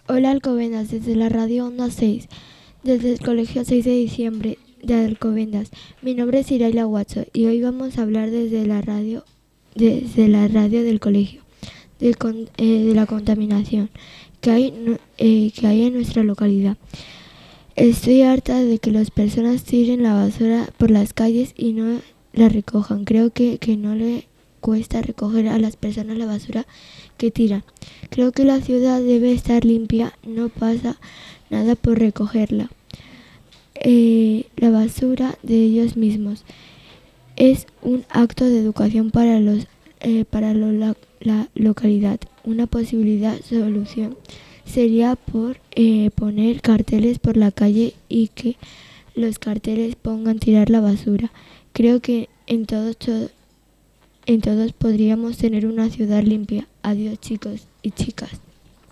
Hola Alcobendas, desde la radio Onda 6, desde el colegio 6 de diciembre de Alcobendas. Mi nombre es Iraila Watson y hoy vamos a hablar desde la radio del colegio, de la contaminación que hay en nuestra localidad. Estoy harta de que las personas tiren la basura por las calles y no la recojan. Creo que no le cuesta recoger a las personas la basura que tiran. Creo que la ciudad debe estar limpia, no pasa nada por recogerla. La basura de ellos mismos es un acto de educación la localidad. Una solución sería poner carteles por la calle y que los carteles pongan tirar la basura. Creo que en todos podríamos tener una ciudad limpia. Adiós, chicos y chicas.